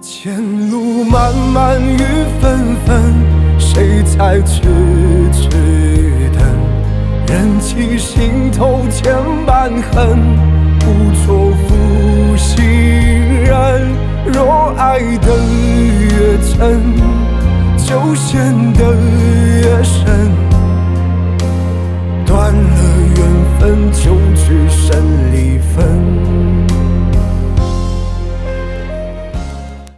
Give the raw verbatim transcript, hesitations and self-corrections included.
前路漫漫雨纷纷，谁在痴痴等？忍起心头千般恨，不做负心人。若爱得越真，就陷得越深。断了缘分就